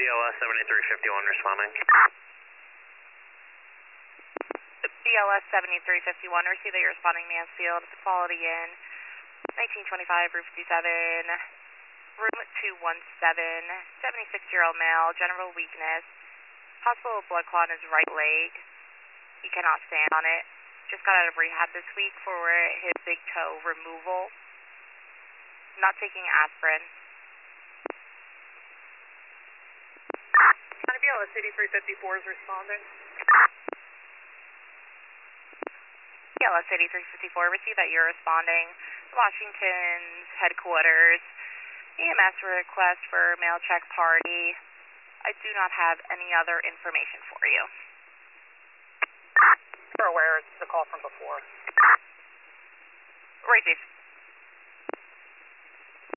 BLS 7351 responding. BLS 7351, receive that you're responding Mansfield, the Quality Inn, 1925, Route 57, room 217, 76-year-old male, general weakness, possible blood clot in his right leg. He cannot stand on it. Just got out of rehab this week for his big toe removal. Not taking aspirin. County BLS 8354 is responding. BLS 8354, receive that you're responding. Washington's headquarters. EMS request for mail check party. I do not have any other information for you. We're aware it's the call from before. Right, Jason.